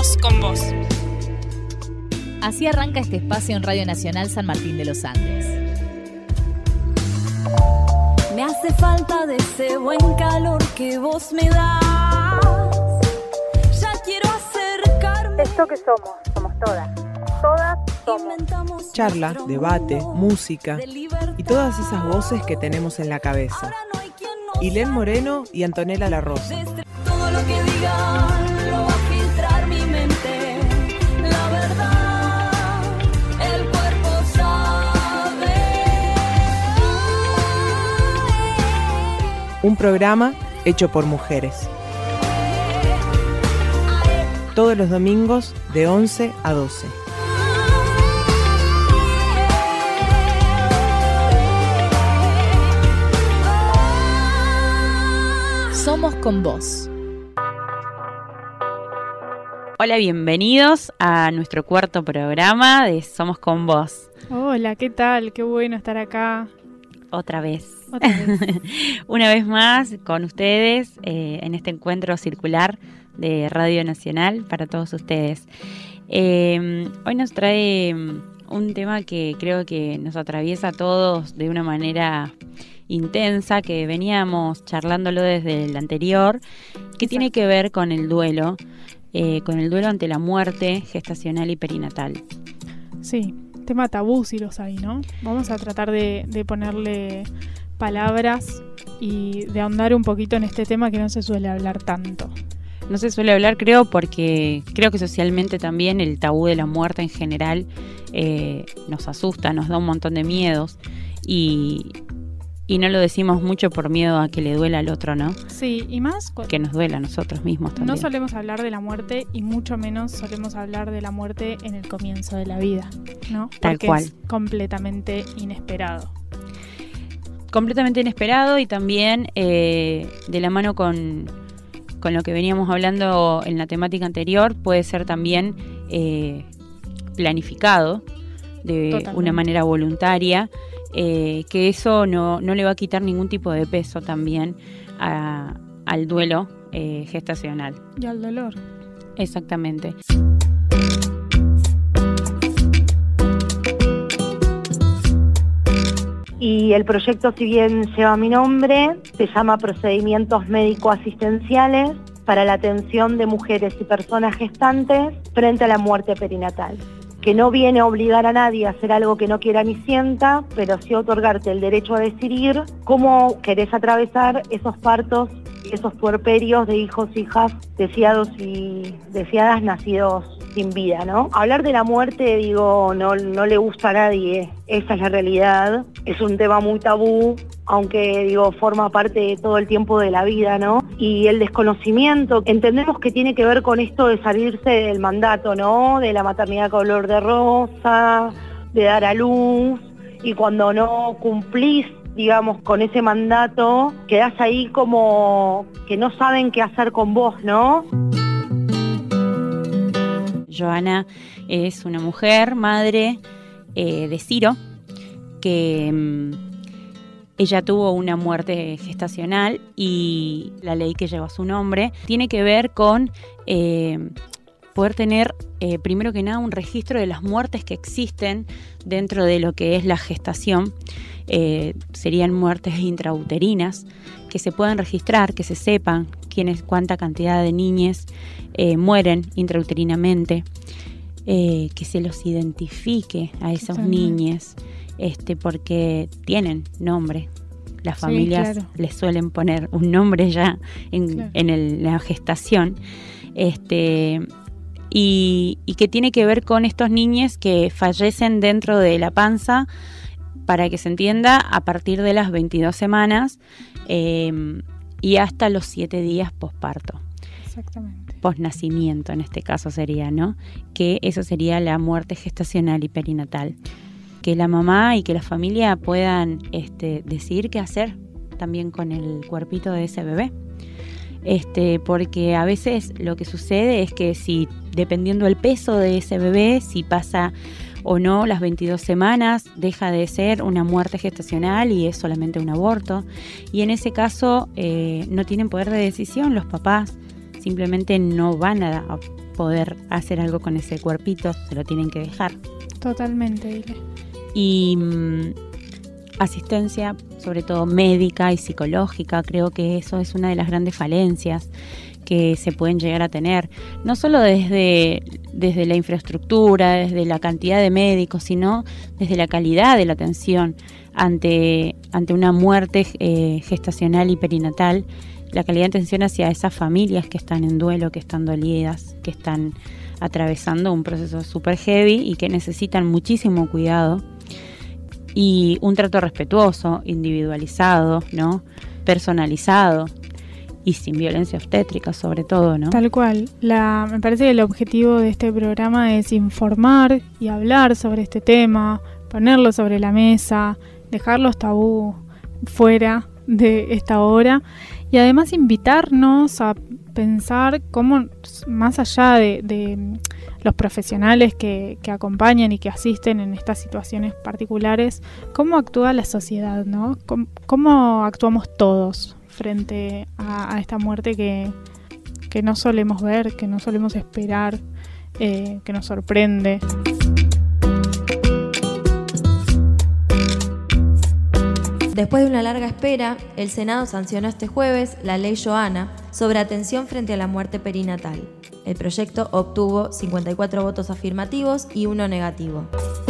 Somos con vos. Así arranca este espacio en Radio Nacional San Martín de los Andes. Me hace falta de ese buen calor que vos me das. Ya quiero acercarme. Esto que somos todas somos. Charla, debate, música y todas esas voces que tenemos en la cabeza. Ilén Moreno y Antonella La Rosa. Todo lo que digan lo va a filtrar mi mente. La verdad, el cuerpo sabe. Un programa hecho por mujeres. Todos los domingos de 11 a 12. Somos con vos. Hola, bienvenidos a nuestro cuarto programa de Somos con vos. Hola, ¿qué tal? Qué bueno estar acá. Otra vez. Una vez más con ustedes en este encuentro circular de Radio Nacional para todos ustedes. Hoy nos trae un tema que creo que nos atraviesa a todos de una manera intensa, que veníamos charlándolo desde el anterior, que tiene que ver con el duelo ante la muerte gestacional y perinatal. Sí, tema tabú si los hay, ¿no? Vamos a tratar de ponerle palabras y de ahondar un poquito en este tema que no se suele hablar tanto. No se suele hablar, porque creo que socialmente también el tabú de la muerte en general nos asusta, nos da un montón de miedos y no lo decimos mucho por miedo a que le duela al otro, ¿no? Sí, y más que nos duela a nosotros mismos también. No solemos hablar de la muerte y mucho menos solemos hablar de la muerte en el comienzo de la vida, ¿no? Tal cual. Es completamente inesperado. Completamente inesperado y también de la mano con lo que veníamos hablando en la temática anterior, puede ser también planificado de una manera voluntaria, que eso no le va a quitar ningún tipo de peso también al duelo gestacional. Y al dolor. Exactamente. Y el proyecto, si bien lleva mi nombre, se llama Procedimientos Médico-Asistenciales para la atención de mujeres y personas gestantes frente a la muerte perinatal, que no viene a obligar a nadie a hacer algo que no quiera ni sienta, pero sí otorgarte el derecho a decidir cómo querés atravesar esos partos, esos puerperios de hijos, hijas, deseados y deseadas nacidos sin vida, ¿no? Hablar de la muerte, no le gusta a nadie, esa es la realidad. Es un tema muy tabú, aunque, forma parte todo el tiempo de la vida, ¿no? Y el desconocimiento, entendemos que tiene que ver con esto de salirse del mandato, ¿no? De la maternidad color de rosa, de dar a luz, y cuando no cumplís, con ese mandato, quedás ahí como que no saben qué hacer con vos, ¿no? Joana es una mujer, madre de Ciro, que ella tuvo una muerte gestacional y la ley que lleva su nombre tiene que ver con poder tener, primero que nada, un registro de las muertes que existen dentro de lo que es la gestación. Serían muertes intrauterinas, que se puedan registrar, que se sepan cuánta cantidad de niñas mueren intrauterinamente, que se los identifique a esas niñas, porque tienen nombre. Las familias les suelen poner un nombre ya en la gestación, y que tiene que ver con estos niños que fallecen dentro de la panza, para que se entienda, a partir de las 22 semanas y hasta los 7 días posparto. Exactamente. Posnacimiento en este caso sería, ¿no? Que eso sería la muerte gestacional y perinatal. Que la mamá y que la familia puedan decidir qué hacer también con el cuerpito de ese bebé. Porque a veces lo que sucede es que si, dependiendo del peso de ese bebé, si pasa o no las 22 semanas, deja de ser una muerte gestacional y es solamente un aborto. Y en ese caso no tienen poder de decisión los papás, simplemente no van a poder hacer algo con ese cuerpito, se lo tienen que dejar. Totalmente, Ile. Y asistencia, sobre todo médica y psicológica, creo que eso es una de las grandes falencias que se pueden llegar a tener, no solo desde la infraestructura, desde la cantidad de médicos, sino desde la calidad de la atención ante una muerte gestacional y perinatal, la calidad de atención hacia esas familias que están en duelo, que están dolidas, que están atravesando un proceso súper heavy y que necesitan muchísimo cuidado y un trato respetuoso, individualizado, ¿no? Personalizado y sin violencia obstétrica sobre todo, ¿no? Tal cual. Me parece que el objetivo de este programa es informar y hablar sobre este tema, ponerlo sobre la mesa, dejar los tabú fuera de esta hora y además invitarnos a pensar cómo, más allá de los profesionales que acompañan y que asisten en estas situaciones particulares, cómo actúa la sociedad, ¿no? ¿Cómo actuamos todos frente a esta muerte que no solemos ver, que no solemos esperar, que nos sorprende? Después de una larga espera, el Senado sancionó este jueves la Ley Johanna sobre atención frente a la muerte perinatal. El proyecto obtuvo 54 votos afirmativos y 1 negativo.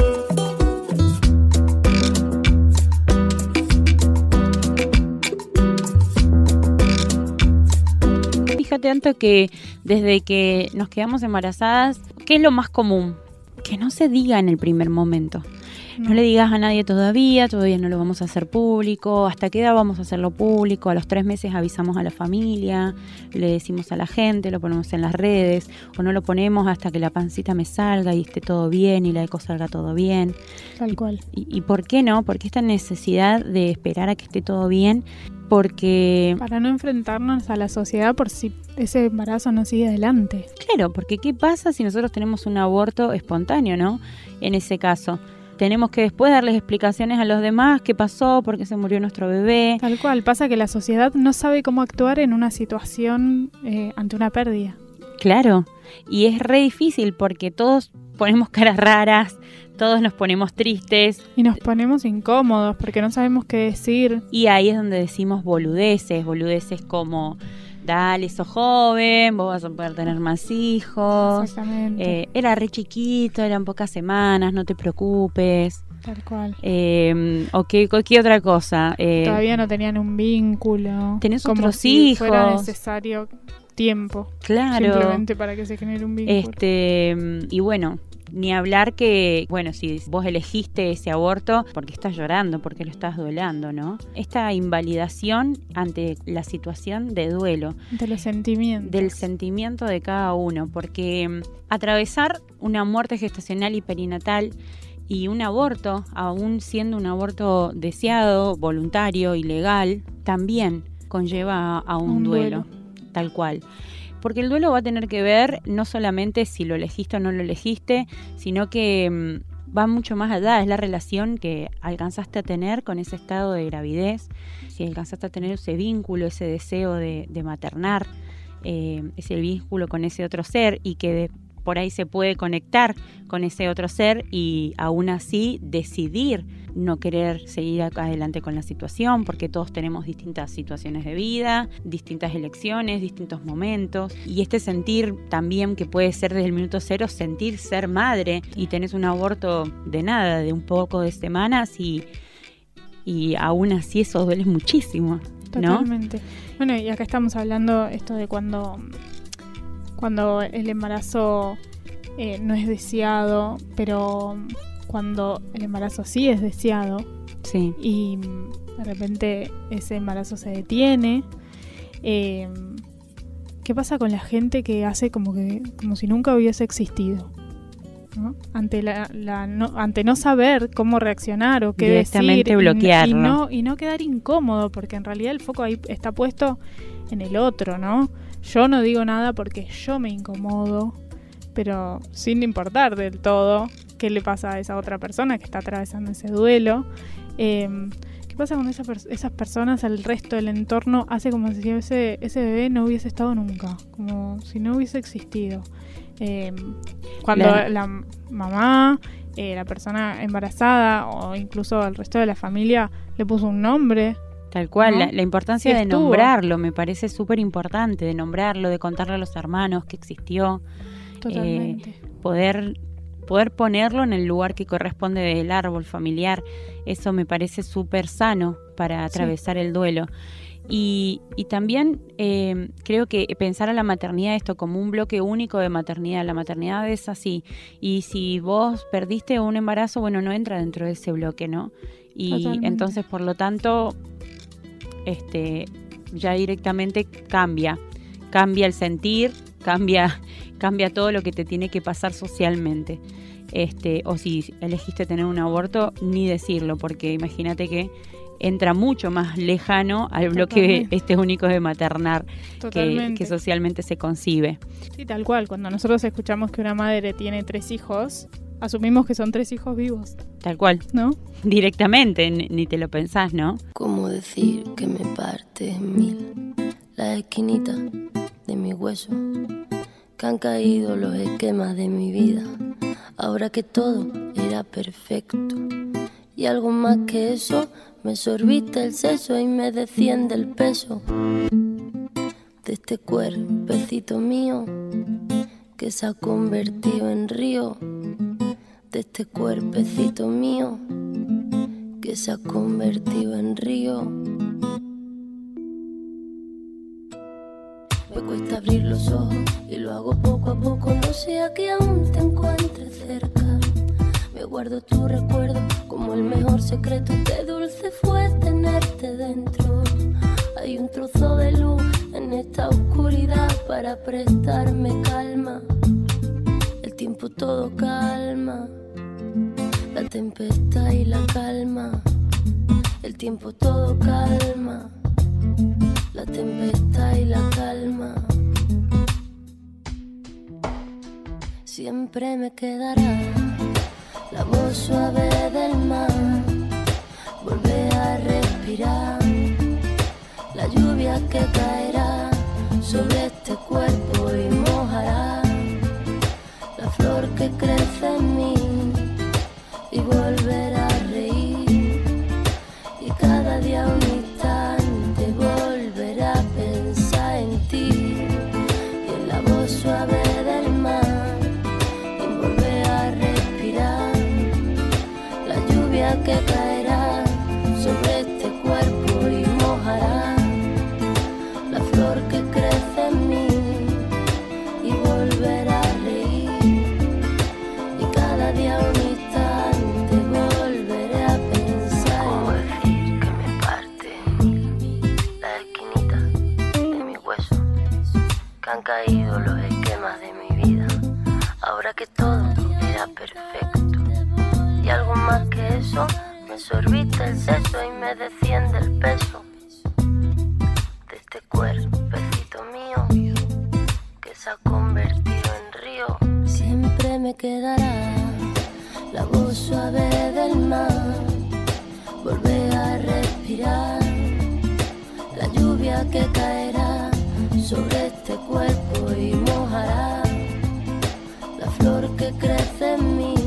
Fíjate, Anto, que desde que nos quedamos embarazadas, ¿qué es lo más común? Que no se diga en el primer momento. No le digas a nadie todavía no lo vamos a hacer público. ¿Hasta qué edad vamos a hacerlo público? A los 3 meses avisamos a la familia, le decimos a la gente, lo ponemos en las redes, o no lo ponemos hasta que la pancita me salga y esté todo bien y la eco salga todo bien. Tal cual. ¿Y por qué no? Porque esta necesidad de esperar a que esté todo bien, porque... Para no enfrentarnos a la sociedad por si ese embarazo no sigue adelante. Claro, porque ¿qué pasa si nosotros tenemos un aborto espontáneo, no? En ese caso, tenemos que después darles explicaciones a los demás qué pasó, por qué se murió nuestro bebé. Tal cual, pasa que la sociedad no sabe cómo actuar en una situación ante una pérdida. Claro, y es re difícil porque todos ponemos caras raras, todos nos ponemos tristes. Y nos ponemos incómodos porque no sabemos qué decir. Y ahí es donde decimos boludeces como... Dale, sos joven, vos vas a poder tener más hijos. Exactamente. Era re chiquito, eran pocas semanas, no te preocupes. Tal cual. O cualquier otra cosa. Todavía no tenían un vínculo. Tenés como otros si hijos. Fuera necesario tiempo. Claro. Simplemente para que se genere un vínculo. Y bueno, ni hablar que, bueno, si vos elegiste ese aborto, porque estás llorando, porque lo estás duelando, ¿no? Esta invalidación ante la situación de duelo. De los sentimientos. Del sentimiento de cada uno, porque atravesar una muerte gestacional y perinatal y un aborto, aún siendo un aborto deseado, voluntario y legal, también conlleva a un duelo, tal cual. Porque el duelo va a tener que ver no solamente si lo elegiste o no lo elegiste, sino que va mucho más allá. Es la relación que alcanzaste a tener con ese estado de gravidez, si alcanzaste a tener ese vínculo, ese deseo de maternar, ese vínculo con ese otro ser y que por ahí se puede conectar con ese otro ser y aún así decidir no querer seguir adelante con la situación, porque todos tenemos distintas situaciones de vida, distintas elecciones, distintos momentos, y este sentir también que puede ser desde el minuto cero, sentir ser madre, y tenés un aborto de nada, de un poco de semanas, y aún así eso duele muchísimo, ¿no? Totalmente. Bueno, y acá estamos hablando esto de cuando el embarazo no es deseado, pero cuando el embarazo sí es deseado, sí, y de repente ese embarazo se detiene, ¿qué pasa con la gente que hace como si nunca hubiese existido? ¿No? Ante no saber cómo reaccionar o qué directamente decir, bloquearlo y no quedar incómodo, porque en realidad el foco ahí está puesto en el otro, ¿no? Yo no digo nada porque yo me incomodo, pero sin importar del todo qué le pasa a esa otra persona que está atravesando ese duelo. ¿Qué ¿Qué pasa con esas personas? El resto del entorno hace como si ese bebé no hubiese estado nunca, como si no hubiese existido. Cuando la mamá, la persona embarazada o incluso el resto de la familia le puso un nombre. Tal cual, ¿no? La importancia sí, de nombrarlo me parece súper importante, de nombrarlo, de contarle a los hermanos que existió. Totalmente. Poder ponerlo en el lugar que corresponde del árbol familiar, eso me parece súper sano para atravesar el duelo. Y también creo que pensar a la maternidad esto como un bloque único de maternidad. La maternidad es así. Y si vos perdiste un embarazo, bueno, no entra dentro de ese bloque, ¿no? Y totalmente. Entonces, por lo tanto, ya directamente cambia el sentir, cambia todo lo que te tiene que pasar socialmente. O si elegiste tener un aborto, ni decirlo, porque imagínate que entra mucho más lejano al bloque único de maternar que socialmente se concibe. Sí, tal cual. Cuando nosotros escuchamos que una madre tiene 3 hijos, asumimos que son 3 hijos vivos. Tal cual. ¿No? Directamente, ni te lo pensás, ¿no? ¿Cómo decir que me parte en mil las esquinitas de mi hueso? Que han caído los esquemas de mi vida, ahora que todo era perfecto. Y algo más que eso, me sorbiste el seso y me desciende el peso de este cuerpecito mío que se ha convertido en río. De este cuerpecito mío que se ha convertido en río. Me cuesta abrir los ojos y lo hago poco a poco, no sea que aún te encuentres cerca. Me guardo tu recuerdo como el mejor secreto, qué dulce fue tenerte dentro. Hay un trozo de luz en esta oscuridad para prestarme calma. El tiempo todo calma, la tempestad y la calma. El tiempo todo calma, la tempestad y la calma. Siempre me quedará la voz suave del mar, volver a respirar, la lluvia que caerá sobre este cuerpo y mojará la flor que crece en mí y volver a reír, y cada día un instante volver a pensar en ti, y en la voz suave del mar, y volver a respirar, la lluvia que caerá sobre este cuerpo y mojará la flor que crece en mí y volver a reír, y cada día un instante volveré a pensar. ¿Cómo decir que me parte en mí la esquinita de mi hueso? Que han caído los esquemas de mi vida, ahora que todo era perfecto. Y algo más que eso, me sorbiste el seso y me desciende el peso de este cuerpecito mío que se ha convertido en río. Siempre me quedará la voz suave del mar, volver a respirar, la lluvia que caerá sobre este cuerpo y mojará la flor que crece en mí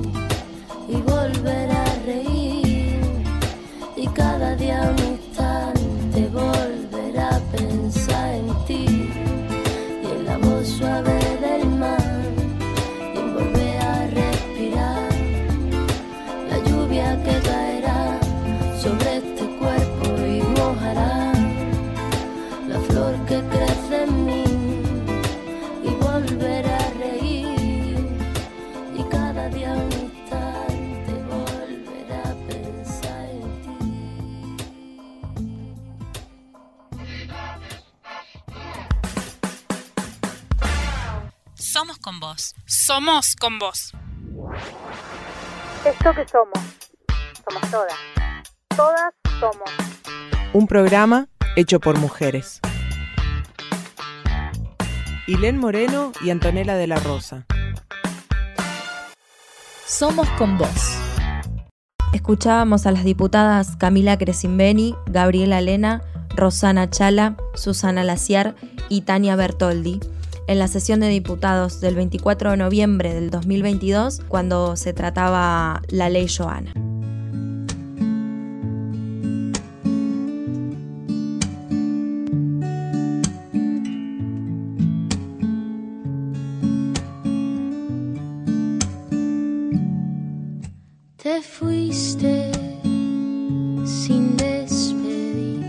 y volver a reír, y cada día un instante volver a pensar en ti, y en la voz suave del mar, y en volver a respirar, la lluvia que caerá sobre este cuerpo y mojará la flor que crece en mí y volver a reír, y cada día un instante volver a pensar en ti. Somos con vos. Somos con vos. Esto que somos todas. Todas somos. Un programa hecho por mujeres. Ilén Moreno y Antonella de la Rosa. Somos con vos. Escuchábamos a las diputadas Camila Crescimbeni, Gabriela Lena, Rosana Chala, Susana Laciar y Tania Bertoldi en la sesión de diputados del 24 de noviembre del 2022, cuando se trataba la ley Johanna. Te fuiste sin despedir,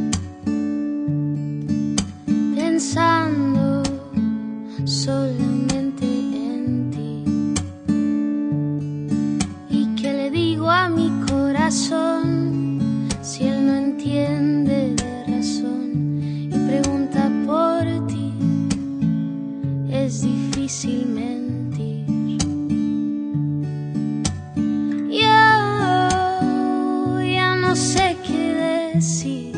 pensando solamente en ti. ¿Y qué le digo a mi corazón si él no entiende de razón y pregunta por ti? Es difícil mentir. No sé qué decir.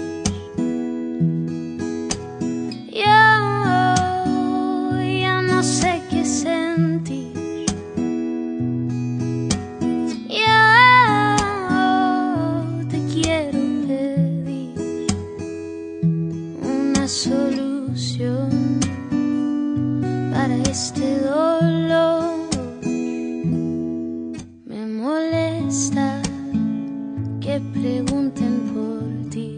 Ya no sé qué sentir. Ya te quiero pedir una solución para este dolor. Me molesta que pregunten por ti.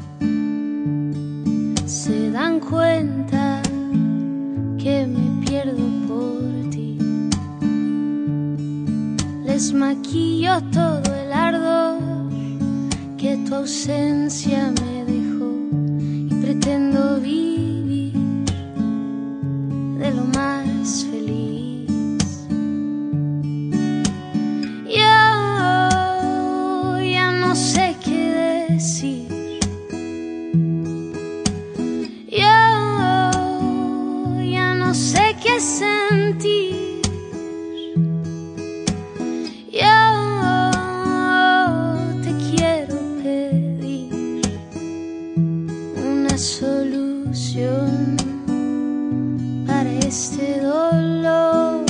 Se dan cuenta que me pierdo por ti. Les maquillo todo el ardor que tu ausencia me dejó y pretendo vivir de lo más feliz. No sé qué decir. Ya no sé qué sentir. Te quiero pedir una solución para este dolor.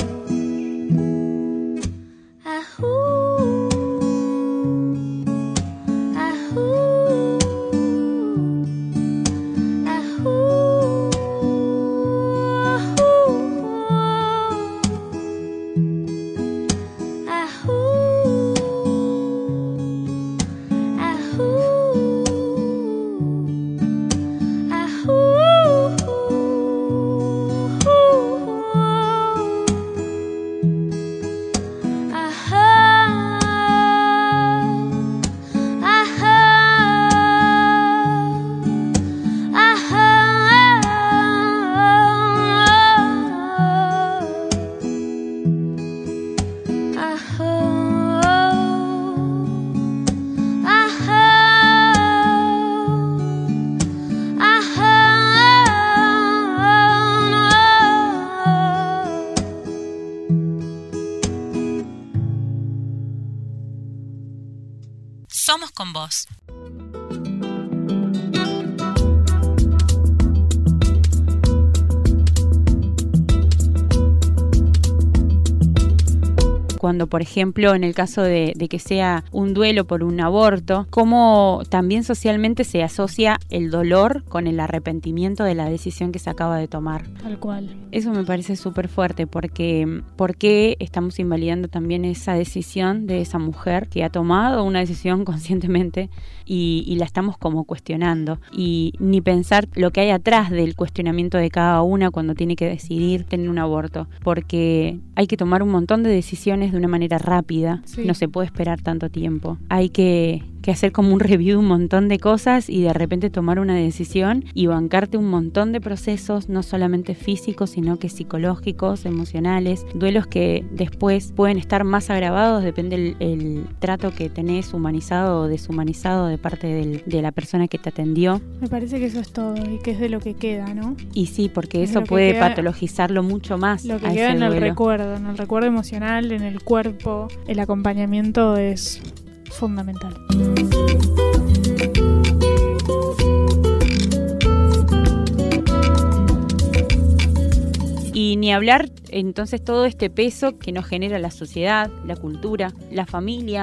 Somos con vos. Cuando, por ejemplo, en el caso de que sea un duelo por un aborto, cómo también socialmente se asocia el dolor con el arrepentimiento de la decisión que se acaba de tomar. Tal cual. Eso me parece súper fuerte porque ¿por qué estamos invalidando también esa decisión de esa mujer que ha tomado una decisión conscientemente y la estamos como cuestionando? Y ni pensar lo que hay atrás del cuestionamiento de cada una cuando tiene que decidir tener un aborto, porque hay que tomar un montón de decisiones de una manera rápida, sí. No se puede esperar tanto tiempo, hay que hacer como un review de un montón de cosas y de repente tomar una decisión y bancarte un montón de procesos, no solamente físicos, sino que psicológicos, emocionales, duelos que después pueden estar más agravados, depende el trato que tenés, humanizado o deshumanizado de parte de la persona que te atendió. Me parece que eso es todo y que es de lo que queda, ¿no? Y sí, porque eso puede patologizarlo mucho más. Lo que queda en el recuerdo emocional, en el cuerpo, el acompañamiento es fundamental. Y ni hablar entonces todo este peso que nos genera la sociedad, la cultura, las familias,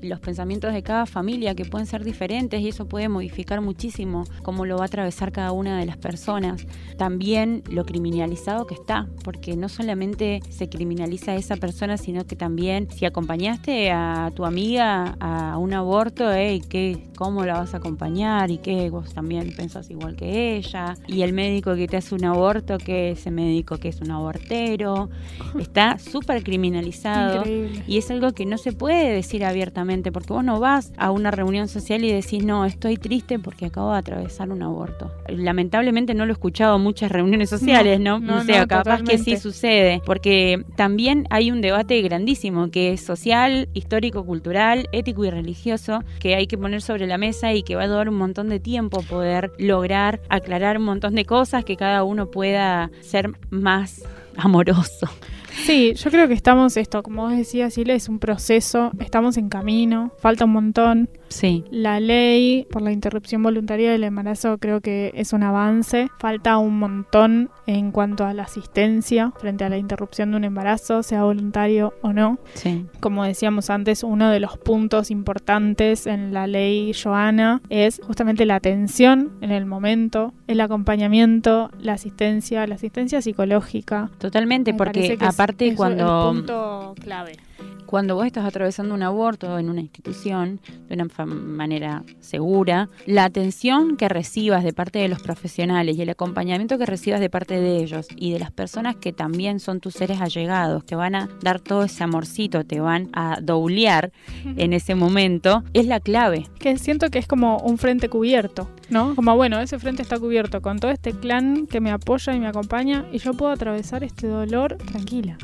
los pensamientos de cada familia, que pueden ser diferentes, y eso puede modificar muchísimo cómo lo va a atravesar cada una de las personas. También lo criminalizado que está, porque no solamente se criminaliza a esa persona, sino que también si acompañaste a tu amiga a un aborto, ¿cómo la vas a acompañar? Y que vos también pensás igual que ella. Y el médico que te hace un aborto, que ese médico que es un abortero. Está súper criminalizado. Increíble. Y es algo que no se puede decir abiertamente, porque vos no vas a una reunión social y decís, no, estoy triste porque acabo de atravesar un aborto. Lamentablemente no lo he escuchado en muchas reuniones sociales, ¿no? O sea, capaz totalmente. Que sí sucede, porque también hay un debate grandísimo que es social, histórico, cultural, ético y religioso, que hay que poner sobre la mesa y que va a dar un montón de tiempo poder lograr aclarar un montón de cosas, que cada uno pueda ser más amoroso. Sí, yo creo que estamos, como vos decías, Sile, es un proceso, estamos en camino, falta un montón. Sí. La ley por la interrupción voluntaria del embarazo creo que es un avance. Falta un montón en cuanto a la asistencia frente a la interrupción de un embarazo, sea voluntario o no. Sí. Como decíamos antes, uno de los puntos importantes en la ley Johanna es justamente la atención en el momento, el acompañamiento, la asistencia psicológica. Totalmente, porque aparte es cuando... el punto clave. Cuando vos estás atravesando un aborto en una institución de una manera segura, la atención que recibas de parte de los profesionales y el acompañamiento que recibas de parte de ellos y de las personas que también son tus seres allegados, te van a dar todo ese amorcito, te van a doulear en ese momento, es la clave. Que siento que es como un frente cubierto, ¿no? Como bueno, ese frente está cubierto con todo este clan que me apoya y me acompaña y yo puedo atravesar este dolor tranquila.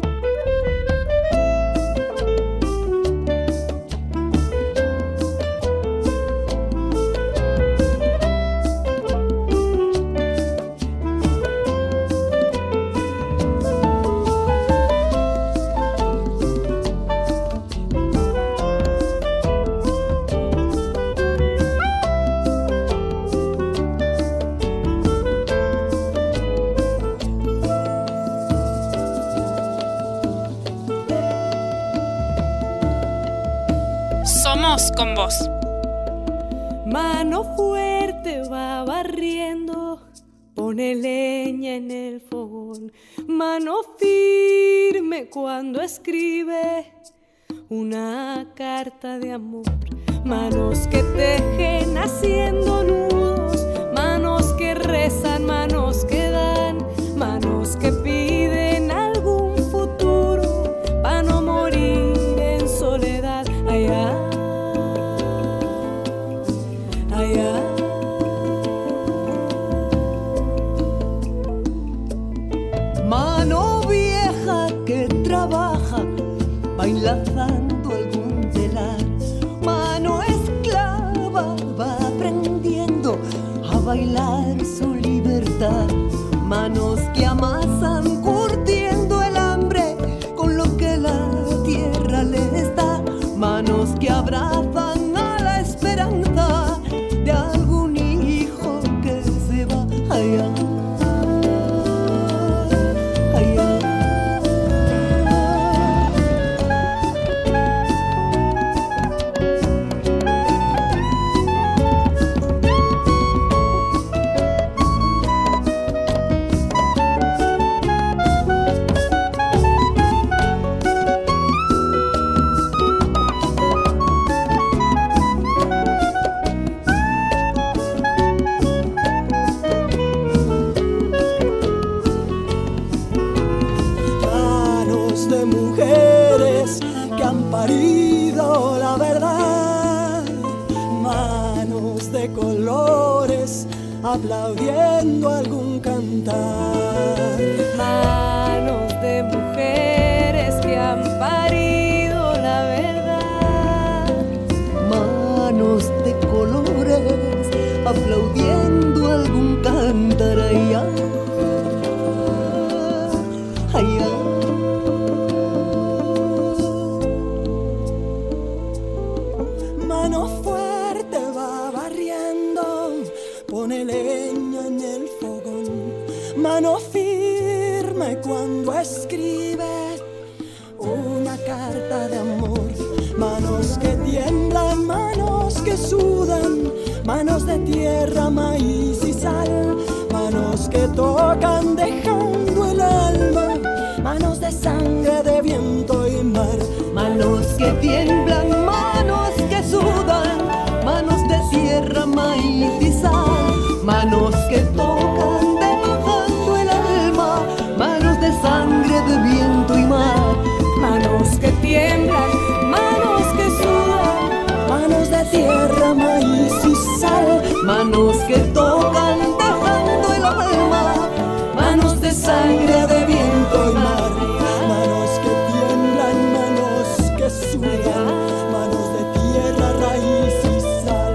Con vos. Mano fuerte va barriendo, pone leña en el fogón. Mano firme cuando escribe una carta de amor. Manos que tejen haciendo nudos, manos que rezan, manos que dan, manos que piden algún futuro para no morir en soledad. Allá. Mano vieja que trabaja bailando algún telar. Mano esclava va aprendiendo a bailar su libertad. Manos que amasan curtiendo el hambre con lo que la tierra les da. Manos que abrazan a la esperanza de algún hijo que se va allá. Parido la verdad, manos de colores aplaudiendo algún cantar. Manos de mujeres que han parido la verdad. Manos de colores aplaudiendo algún cantar. Allá, allá. Mano fuerte va barriendo, pone leña en el fogón. Mano firme cuando escribe una carta de amor. manos que tiemblan, manos que sudan, manos de tierra, maíz y sal, manos que tocan dejando el alma, manos de sangre, de viento y mar, manos que tiemblan, manos que sudan, manos de tierra, maíz y sal, manos que tocan dejando el alma, manos de sangre, de viento y mar, manos que tiemblan, manos que sudan, manos de tierra, maíz y sal, manos que tocan dejando el alma, manos de sangre, de viento y mar, manos que tiemblan, manos que sudan, manos de tierra, raíz y sal.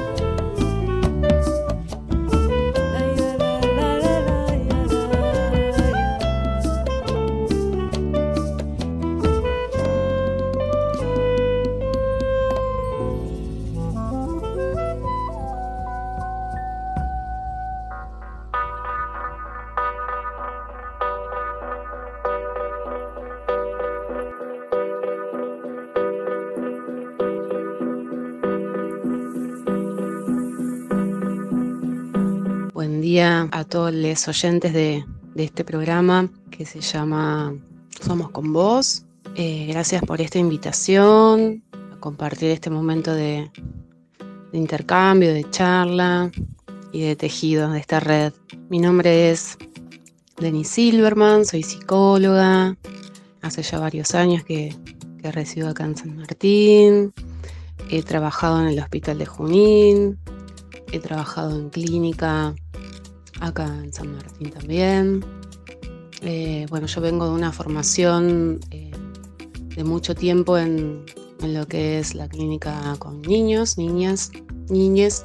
Buen día a todos los oyentes de este programa que se llama Somos con Vos. Gracias por esta invitación a compartir este momento de intercambio, de charla y de tejido de esta red. Mi nombre es Denise Silverman, soy psicóloga. Hace ya varios años que resido acá en San Martín. He trabajado en el Hospital de Junín. He trabajado en clínica acá en San Martín también. Yo vengo de una formación de mucho tiempo en lo que es la clínica con niños, niñas, niñes.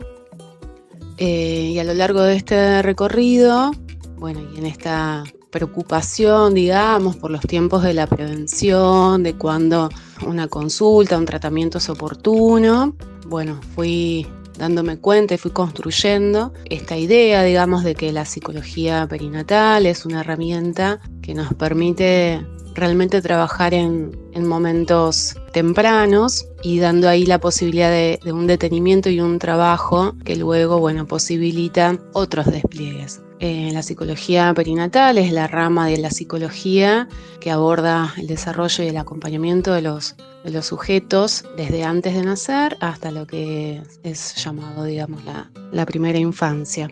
Y a lo largo de este recorrido, y en esta preocupación, digamos, por los tiempos de la prevención, de cuando una consulta, un tratamiento es oportuno, fui dándome cuenta y fui construyendo esta idea, digamos, de que la psicología perinatal es una herramienta que nos permite realmente trabajar en momentos tempranos y dando ahí la posibilidad de un detenimiento y un trabajo que luego, posibilita otros despliegues. La psicología perinatal es la rama de la psicología que aborda el desarrollo y el acompañamiento de los sujetos desde antes de nacer hasta lo que es llamado, digamos, la primera infancia.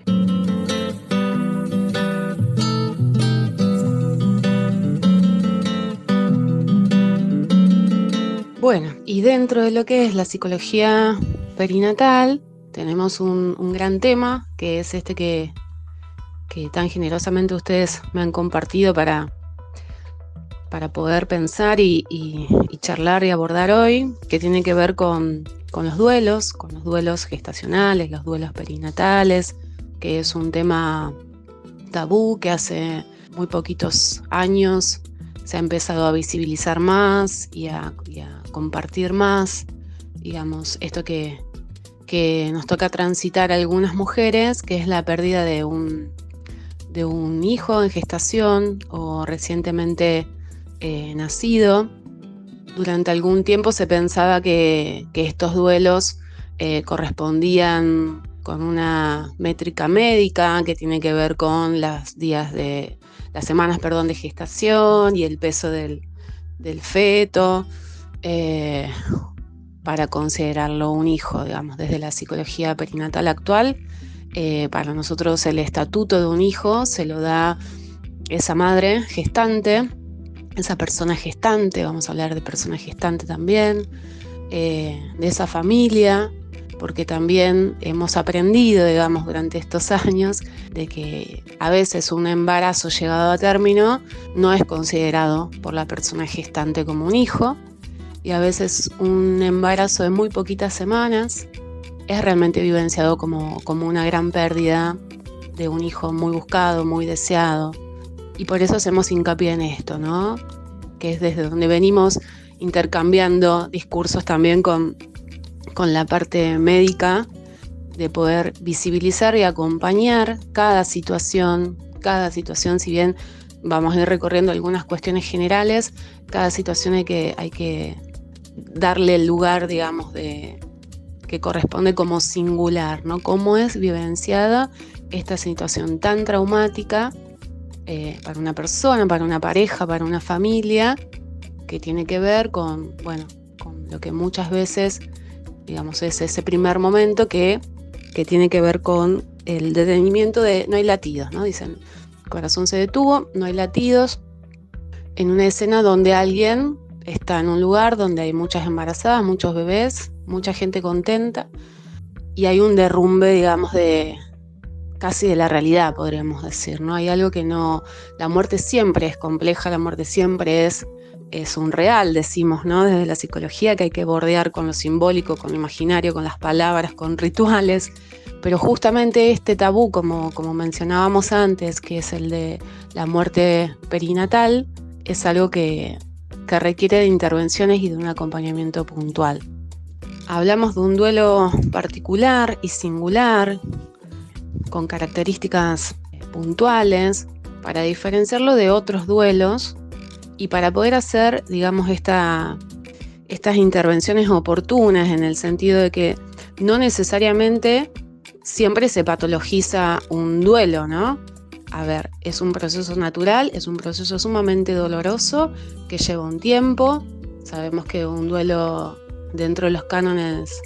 Y dentro de lo que es la psicología perinatal tenemos un gran tema que es este que tan generosamente ustedes me han compartido para poder pensar y charlar y abordar hoy, que tiene que ver con los duelos gestacionales, los duelos perinatales, que es un tema tabú que hace muy poquitos años se ha empezado a visibilizar más y a compartir más, digamos, esto que nos toca transitar a algunas mujeres, que es la pérdida de un hijo en gestación o recientemente nacido. Durante algún tiempo se pensaba que estos duelos correspondían con una métrica médica que tiene que ver con las semanas de gestación y el peso del feto para considerarlo un hijo, digamos. Desde la psicología perinatal actual, para nosotros el estatuto de un hijo se lo da esa madre gestante, esa persona gestante, vamos a hablar de persona gestante también, de esa familia, porque también hemos aprendido, digamos, durante estos años, de que a veces un embarazo llegado a término no es considerado por la persona gestante como un hijo, y a veces un embarazo de muy poquitas semanas es realmente vivenciado como una gran pérdida de un hijo muy buscado, muy deseado. Y por eso hacemos hincapié en esto, ¿no? Que es desde donde venimos intercambiando discursos también con la parte médica, de poder visibilizar y acompañar cada situación, si bien vamos a ir recorriendo algunas cuestiones generales, cada situación hay que darle el lugar, digamos, que corresponde como singular, ¿no? Cómo es vivenciada esta situación tan traumática para una persona, para una pareja, para una familia, que tiene que ver con lo que muchas veces, digamos, es ese primer momento que tiene que ver con el detenimiento de no hay latidos, ¿no? Dicen, el corazón se detuvo, no hay latidos, en una escena donde alguien está en un lugar donde hay muchas embarazadas, muchos bebés, mucha gente contenta, y hay un derrumbe, digamos, casi de la realidad, podríamos decir, ¿no? Hay algo que no... La muerte siempre es compleja, la muerte siempre es un real, decimos, ¿no? Desde la psicología, que hay que bordear con lo simbólico, con lo imaginario, con las palabras, con rituales, pero justamente este tabú, como mencionábamos antes, que es el de la muerte perinatal, es algo que requiere de intervenciones y de un acompañamiento puntual. Hablamos de un duelo particular y singular, con características puntuales, para diferenciarlo de otros duelos y para poder hacer, digamos, estas intervenciones oportunas, en el sentido de que no necesariamente siempre se patologiza un duelo, ¿no? A ver, es un proceso natural, es un proceso sumamente doloroso que lleva un tiempo. Sabemos que un duelo, dentro de los cánones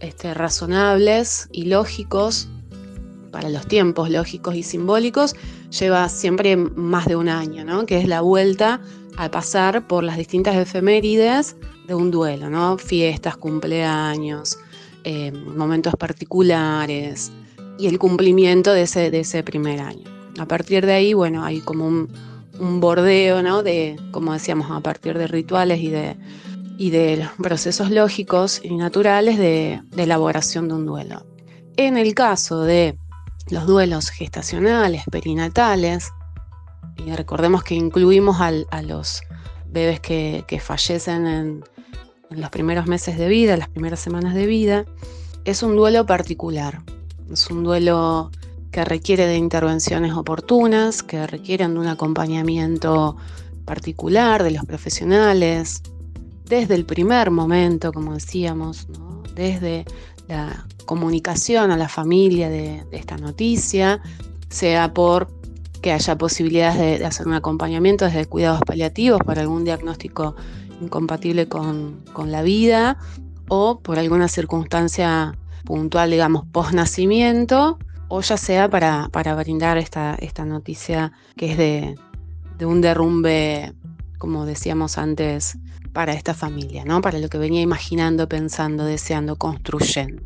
razonables y lógicos, para los tiempos lógicos y simbólicos, lleva siempre más de un año, ¿no? Que es la vuelta a pasar por las distintas efemérides de un duelo, ¿no? Fiestas, cumpleaños, momentos particulares y el cumplimiento de ese primer año. A partir de ahí, bueno, hay como un bordeo, ¿no? De, como decíamos, a partir de rituales y de los procesos lógicos y naturales de elaboración de un duelo. En el caso de los duelos gestacionales, perinatales, y recordemos que incluimos a los bebés que fallecen en los primeros meses de vida, las primeras semanas de vida, es un duelo particular. Es un duelo que requiere de intervenciones oportunas, que requieren de un acompañamiento particular de los profesionales, desde el primer momento, como decíamos, ¿no? Desde la comunicación a la familia de esta noticia, sea por que haya posibilidades de hacer un acompañamiento desde cuidados paliativos para algún diagnóstico incompatible con la vida, o por alguna circunstancia puntual, digamos, post-nacimiento, o ya sea para brindar esta noticia que es de un derrumbe, como decíamos antes, para esta familia, ¿no? Para lo que venía imaginando, pensando, deseando, construyendo.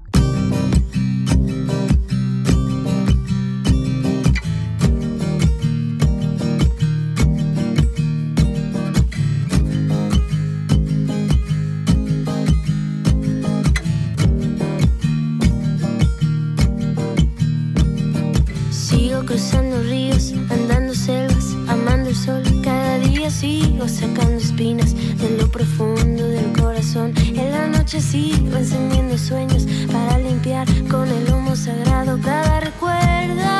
Cruzando ríos, andando selvas, amando el sol. Cada día sigo sacando espinas de lo profundo del corazón. En la noche sigo encendiendo sueños para limpiar con el humo sagrado cada recuerdo.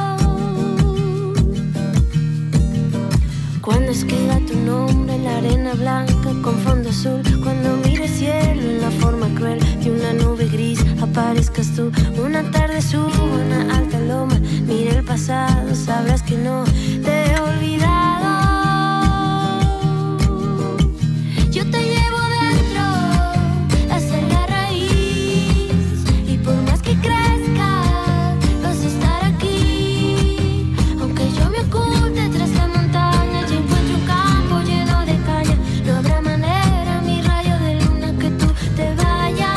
Cuando escriba tu nombre en la arena blanca con fondo azul, cuando mire el cielo en la forma cruel de una nube gris, aparezcas tú. Una tarde subo una alta loma, mire el pasado, sabrás que no te he olvidado. Yo te llevo dentro hasta la raíz, y por más que crezca vas a estar aquí. Aunque yo me oculte tras la montaña y encuentre un campo lleno de caña, no habrá manera, mi rayo de luna, que tú te vayas.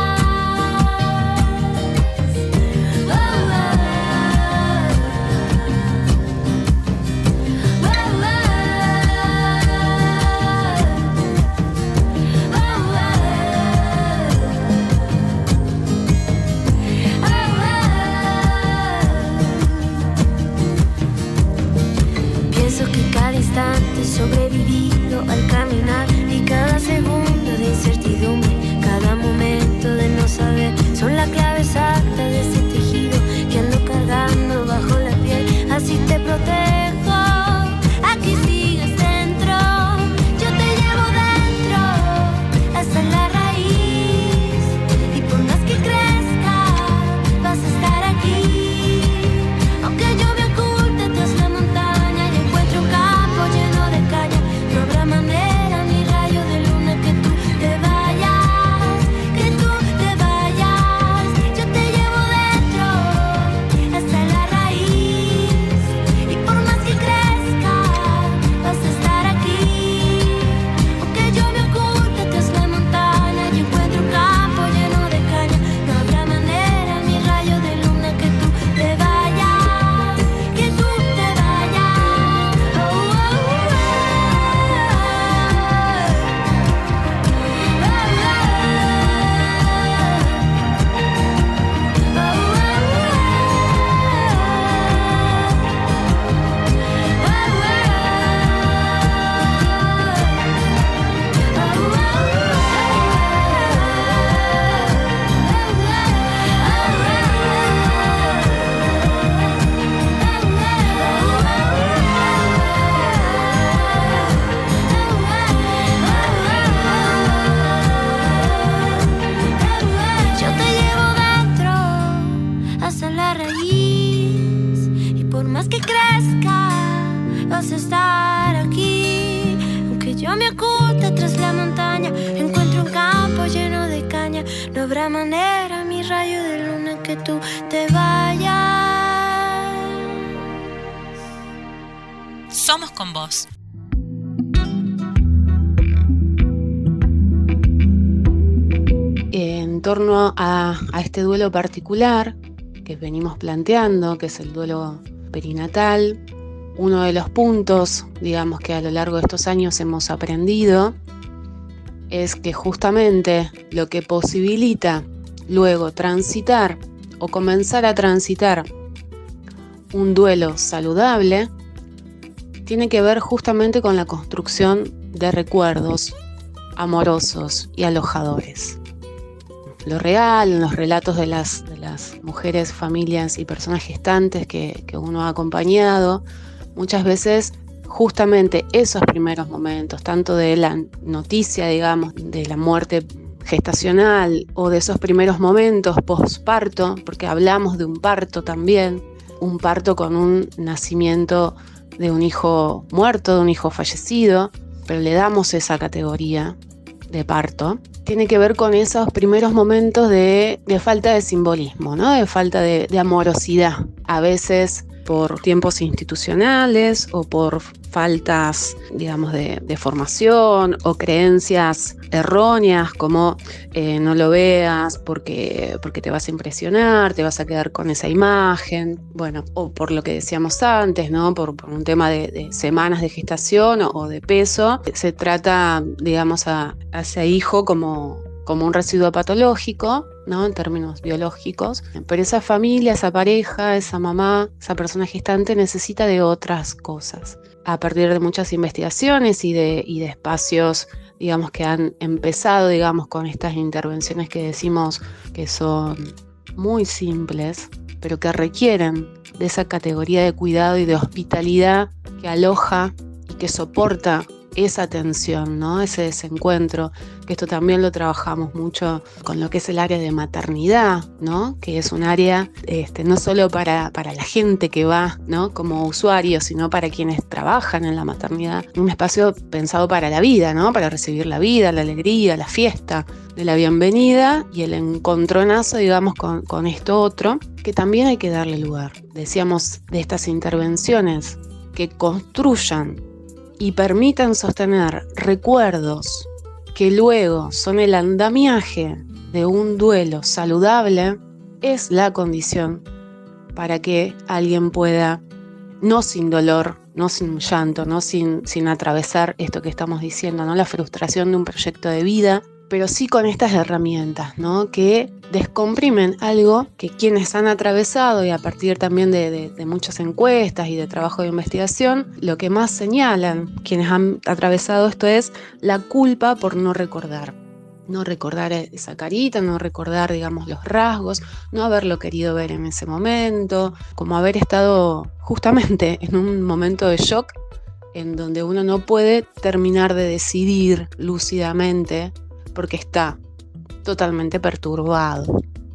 Pienso que cada instante sobrevivido al caminar, y cada segundo de incertidumbre, cada momento de no saber, son la clave exacta de ese tejido que ando cargando bajo la piel. Así te protejo, aquí sigues dentro. Yo te llevo dentro hasta la vas a estar aquí. Aunque yo me oculte tras la montaña, encuentro un campo lleno de caña. No habrá manera, mi rayo de luna, que tú te vayas. Somos con vos. En torno a este duelo particular que venimos planteando, que es el duelo perinatal, uno de los puntos, digamos, que a lo largo de estos años hemos aprendido es que justamente lo que posibilita luego transitar o comenzar a transitar un duelo saludable tiene que ver justamente con la construcción de recuerdos amorosos y alojadores. Lo real, en los relatos de las mujeres, familias y personas gestantes que uno ha acompañado, muchas veces justamente esos primeros momentos, tanto de la noticia, digamos, de la muerte gestacional o de esos primeros momentos posparto, porque hablamos de un parto también, un parto con un nacimiento de un hijo muerto, de un hijo fallecido, pero le damos esa categoría de parto, tiene que ver con esos primeros momentos de falta de simbolismo, ¿no? De falta de amorosidad, a veces por tiempos institucionales o por faltas, digamos, de formación o creencias erróneas como no lo veas porque te vas a impresionar, te vas a quedar con esa imagen, bueno, o por lo que decíamos antes, ¿no? Por un tema de semanas de gestación o de peso, se trata, digamos, a ese hijo como un residuo patológico, ¿no? En términos biológicos, pero esa familia, esa pareja, esa mamá, esa persona gestante necesita de otras cosas. A partir de muchas investigaciones y de espacios, digamos, que han empezado, digamos, con estas intervenciones que decimos que son muy simples, pero que requieren de esa categoría de cuidado y de hospitalidad que aloja y que soporta esa tensión, ¿no? Ese desencuentro, que esto también lo trabajamos mucho con lo que es el área de maternidad, ¿no? Que es un área no solo para la gente que va, ¿no? Como usuario, sino para quienes trabajan en la maternidad, un espacio pensado para la vida, ¿no? Para recibir la vida, la alegría, la fiesta de la bienvenida y el encontronazo, digamos, con esto otro, que también hay que darle lugar. Decíamos de estas intervenciones que construyan y permitan sostener recuerdos que luego son el andamiaje de un duelo saludable, es la condición para que alguien pueda, no sin dolor, no sin llanto, no sin atravesar esto que estamos diciendo, ¿no? La frustración de un proyecto de vida, pero sí con estas herramientas, ¿no? Que descomprimen algo que quienes han atravesado, y a partir también de muchas encuestas y de trabajo de investigación, lo que más señalan quienes han atravesado esto es la culpa por no recordar esa carita, no recordar, digamos, los rasgos, no haberlo querido ver en ese momento, como haber estado justamente en un momento de shock en donde uno no puede terminar de decidir lúcidamente porque está totalmente perturbada.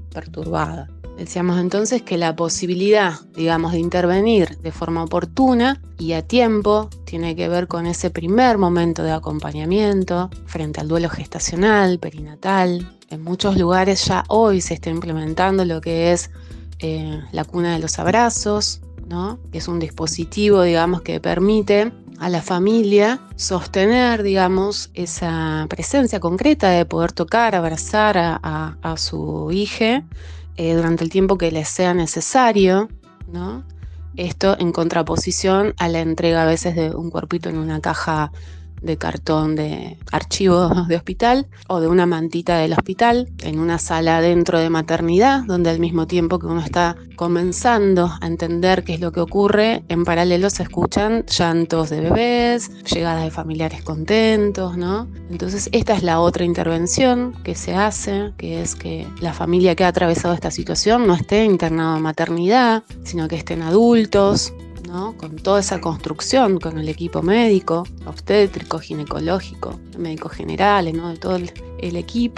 Decíamos entonces que la posibilidad, digamos, de intervenir de forma oportuna y a tiempo tiene que ver con ese primer momento de acompañamiento frente al duelo gestacional, perinatal. En muchos lugares ya hoy se está implementando lo que es la cuna de los abrazos, ¿no? Que es un dispositivo, digamos, que permite a la familia sostener, digamos, esa presencia concreta de poder tocar, abrazar a su hija durante el tiempo que les sea necesario, ¿no? Esto en contraposición a la entrega a veces de un cuerpito en una caja de cartón de archivos de hospital o de una mantita del hospital en una sala dentro de maternidad, donde al mismo tiempo que uno está comenzando a entender qué es lo que ocurre, en paralelo se escuchan llantos de bebés, llegadas de familiares contentos, ¿no? Entonces esta es la otra intervención que se hace, que es que la familia que ha atravesado esta situación no esté internada en maternidad, sino que estén adultos, ¿no? Con toda esa construcción, con el equipo médico, obstétrico, ginecológico, médicos generales, ¿no? De todo el equipo,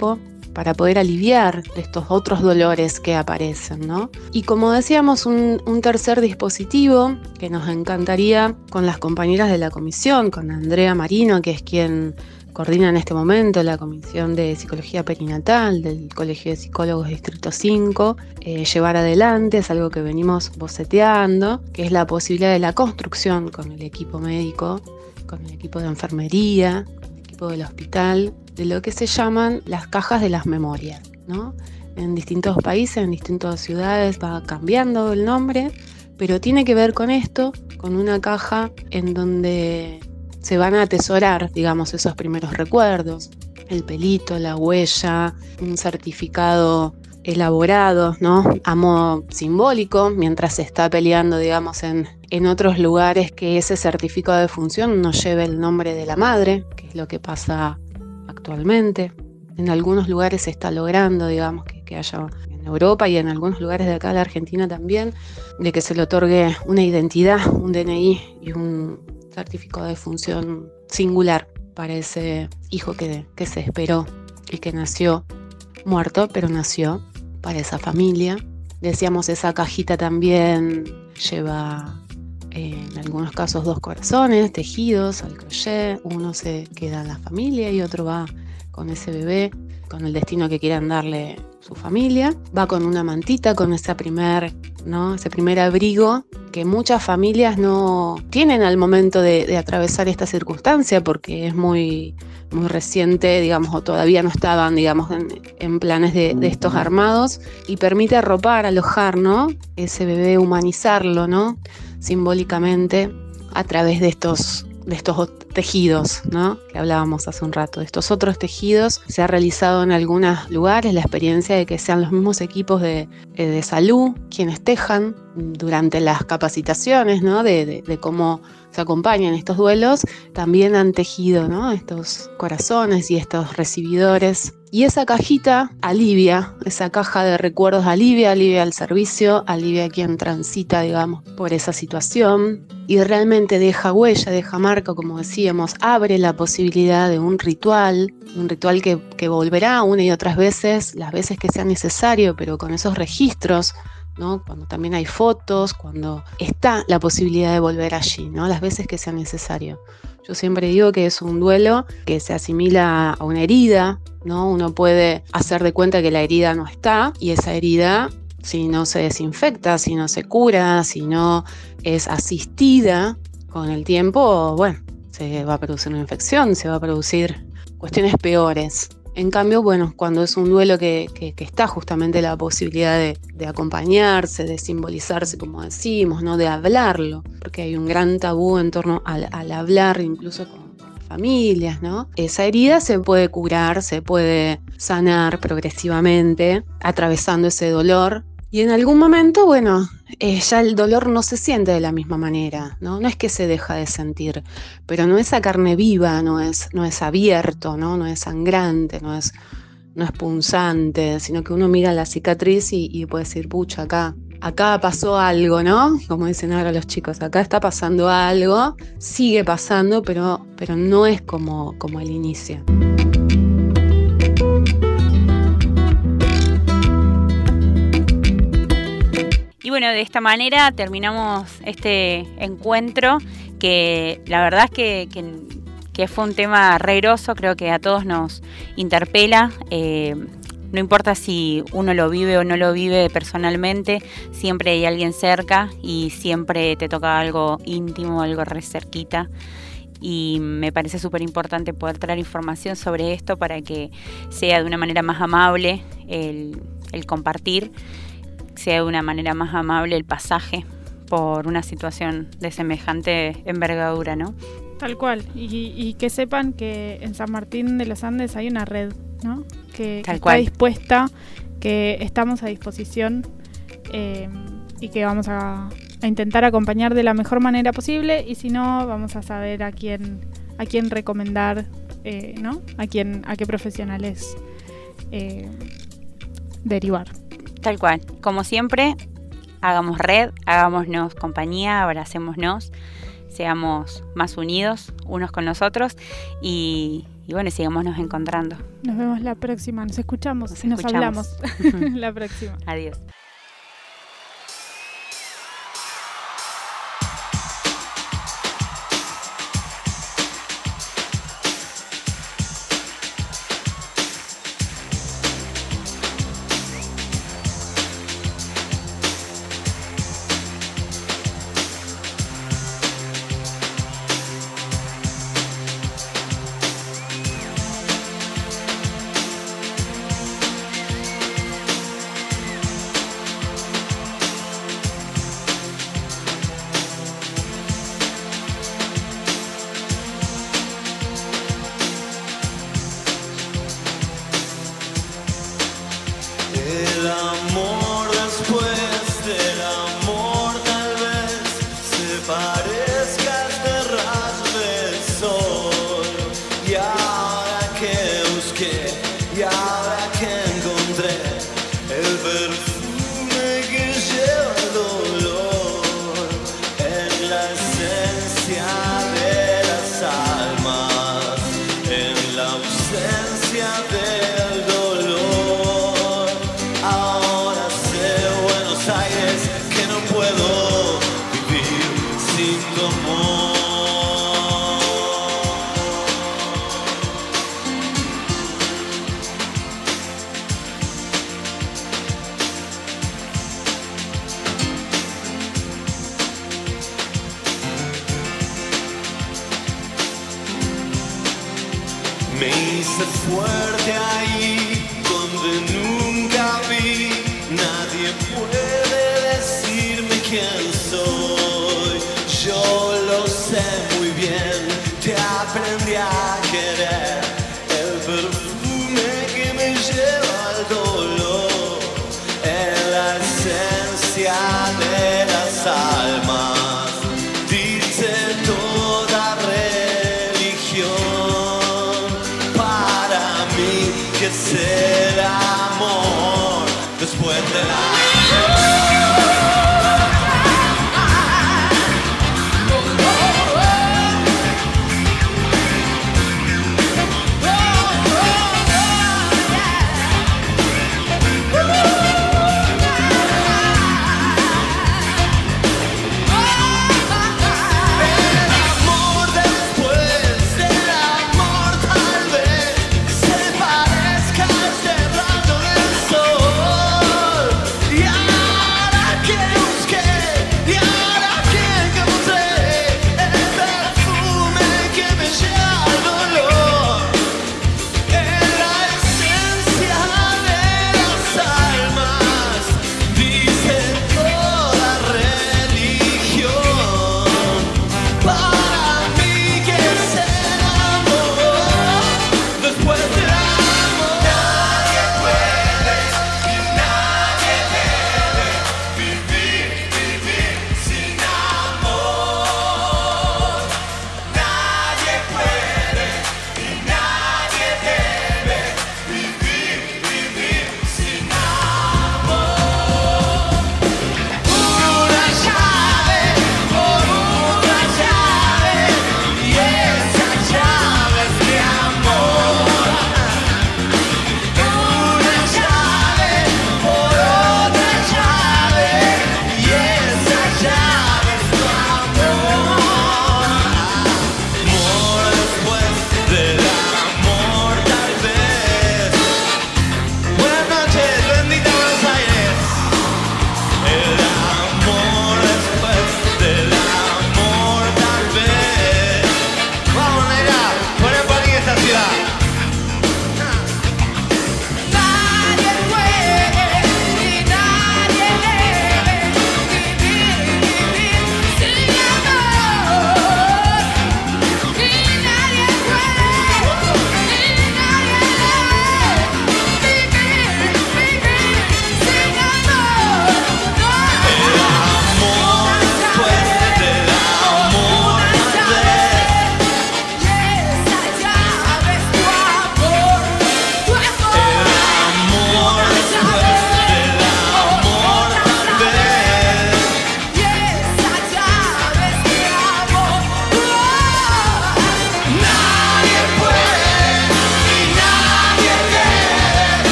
para poder aliviar de estos otros dolores que aparecen, ¿no? Y como decíamos, un tercer dispositivo que nos encantaría con las compañeras de la comisión, con Andrea Marino, que es quien coordina en este momento la Comisión de Psicología Perinatal del Colegio de Psicólogos Distrito 5, llevar adelante, es algo que venimos boceteando, que es la posibilidad de la construcción con el equipo médico, con el equipo de enfermería, con el equipo del hospital, de lo que se llaman las cajas de las memorias, ¿no? En distintos países, en distintas ciudades va cambiando el nombre, pero tiene que ver con esto, con una caja en donde se van a atesorar, digamos, esos primeros recuerdos, el pelito, la huella, un certificado elaborado, ¿no? A modo simbólico, mientras se está peleando, digamos, en otros lugares que ese certificado de función no lleve el nombre de la madre, que es lo que pasa actualmente. En algunos lugares se está logrando, digamos, que haya en Europa y en algunos lugares de acá de la Argentina también, de que se le otorgue una identidad, un DNI y un certificado de función singular para ese hijo que se esperó y que nació muerto, pero nació para esa familia. Decíamos, esa cajita también lleva en algunos casos 2 corazones tejidos al crochet, uno se queda en la familia y otro va con ese bebé, con el destino que quieran darle su familia. Va con una mantita, con ese primer abrigo que muchas familias no tienen al momento de atravesar esta circunstancia, porque es muy, muy reciente, digamos, o todavía no estaban, digamos, en planes de estos armados, y permite arropar, alojar, ¿no? Ese bebé, humanizarlo, ¿no? Simbólicamente a través de estos tejidos, ¿no? Que hablábamos hace un rato. De estos otros tejidos se ha realizado en algunos lugares la experiencia de que sean los mismos equipos de salud quienes tejan durante las capacitaciones, ¿no? De cómo se acompañan estos duelos. También han tejido, ¿no? Estos corazones y estos recibidores. Y esa cajita alivia, esa caja de recuerdos alivia el servicio, alivia a quien transita, digamos, por esa situación, y realmente deja huella, deja marca, como decíamos, abre la posibilidad de un ritual que volverá una y otras veces, las veces que sea necesario, pero con esos registros, ¿no? Cuando también hay fotos, cuando está la posibilidad de volver allí, ¿no? Las veces que sea necesario. Yo siempre digo que es un duelo que se asimila a una herida, ¿no? Uno puede hacer de cuenta que la herida no está, y esa herida, si no se desinfecta, si no se cura, si no es asistida con el tiempo, bueno, se va a producir una infección, se va a producir cuestiones peores. En cambio, bueno, cuando es un duelo que está justamente la posibilidad de acompañarse, de simbolizarse, como decimos, ¿no? De hablarlo, porque hay un gran tabú en torno al hablar, incluso con las familias, ¿no? Esa herida se puede curar, se puede sanar progresivamente, atravesando ese dolor. Y en algún momento, bueno, ya el dolor no se siente de la misma manera, ¿no? No es que se deja de sentir, pero no es a carne viva, no es abierto, ¿no? No es sangrante, no es punzante, sino que uno mira la cicatriz y puede decir, pucha, acá pasó algo, ¿no? Como dicen ahora los chicos, acá está pasando algo, sigue pasando, pero no es como el inicio. Y bueno, de esta manera terminamos este encuentro, que la verdad es que fue un tema re groso, creo que a todos nos interpela. No importa si uno lo vive o no lo vive personalmente, siempre hay alguien cerca y siempre te toca algo íntimo, algo re cerquita. Y me parece súper importante poder traer información sobre esto para que sea de una manera más amable el compartir, sea de una manera más amable el pasaje por una situación de semejante envergadura, ¿no? Tal cual, y que sepan que en San Martín de los Andes hay una red, ¿no? Que está dispuesta, que estamos a disposición y que vamos a intentar acompañar de la mejor manera posible, y si no, vamos a saber a quién recomendar, ¿no? A qué profesionales derivar. Tal cual. Como siempre, hagamos red, hagámonos compañía, abracémonos, seamos más unidos unos con los otros y Y bueno, sigámonos encontrando. Nos vemos la próxima, nos escuchamos. Nos hablamos la próxima. Adiós. Me hice fuerte ahí donde nunca vi. Nadie puede decirme quién soy. Yo lo sé muy bien, te aprendí a querer. El perfume que me lleva al dolor es la esencia de las almas. Dice toda religión para mí que será.